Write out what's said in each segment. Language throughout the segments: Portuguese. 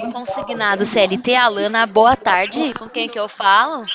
Consignado CLT, Alana, boa tarde. Com quem que eu falo?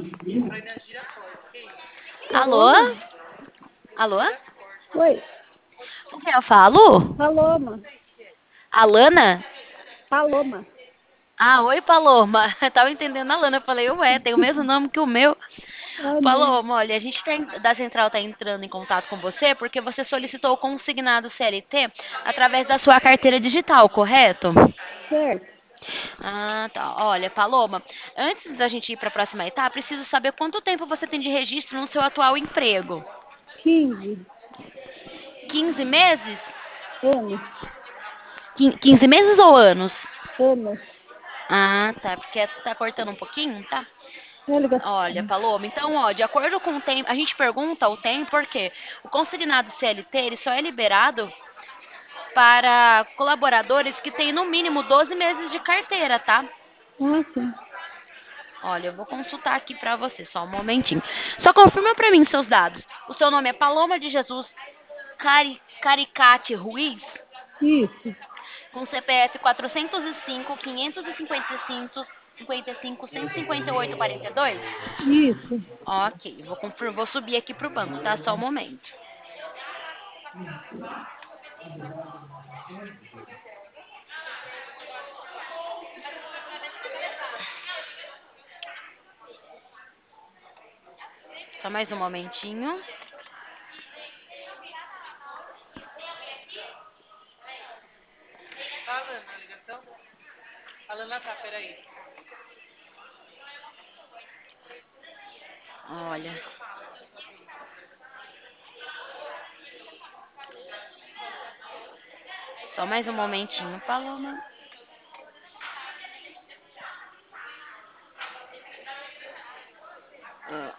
Alô? Alô? Alô? Oi. Com quem eu falo? Paloma. Alana? Paloma. Oi, Paloma. Eu tava entendendo a Alana. Eu falei, ué, tem o mesmo nome que o meu. Ah, não. Paloma, olha, a gente da Central tá entrando em contato com você porque você solicitou o consignado CLT através da sua carteira digital, correto? Certo. Tá. Olha, Paloma, antes da gente ir para a próxima etapa, preciso saber quanto tempo você tem de registro no seu atual emprego. 15 15 meses? anos. 15 meses ou anos? Anos. Tá, porque tá cortando um pouquinho, tá? É Olha, ligação. Paloma, então, ó, de acordo com o tempo, a gente pergunta o tempo porque o consignado CLT, ele só é liberado para colaboradores que têm no mínimo 12 meses de carteira, tá? Ah, sim. Olha, eu vou consultar aqui pra você, só um momentinho. Só confirma pra mim seus dados. O seu nome é Paloma de Jesus Caricate Ruiz, Isso. com CPF 405 555 55 158 42? Isso. Ok, vou subir aqui pro banco, tá? Só um momento. Só mais um momentinho. Olha, só mais um momentinho, Paloma. Ah,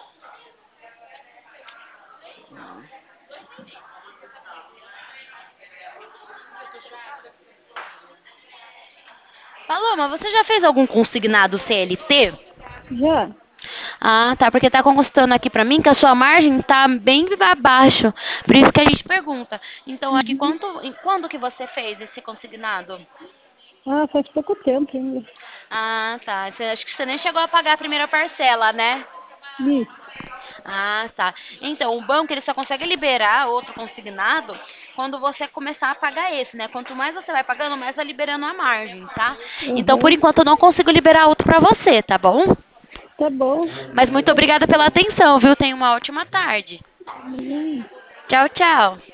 Paloma, você já fez algum consignado CLT? Já. Tá, porque tá constando aqui pra mim que a sua margem tá bem abaixo. Por isso que a gente pergunta. Então, aqui, Uhum. quando que você fez esse consignado? Ah, faz pouco tempo ainda. Tá. Acho que você nem chegou a pagar a primeira parcela, né? Isso. Tá. Então, o banco ele só consegue liberar outro consignado quando você começar a pagar esse, né? Quanto mais você vai pagando, mais vai liberando a margem, tá? Então, por Aham. enquanto, eu não consigo liberar outro pra você, tá bom? Tá bom. Mas muito obrigada pela atenção, viu? Tenha uma ótima tarde. Hum. Tchau, tchau.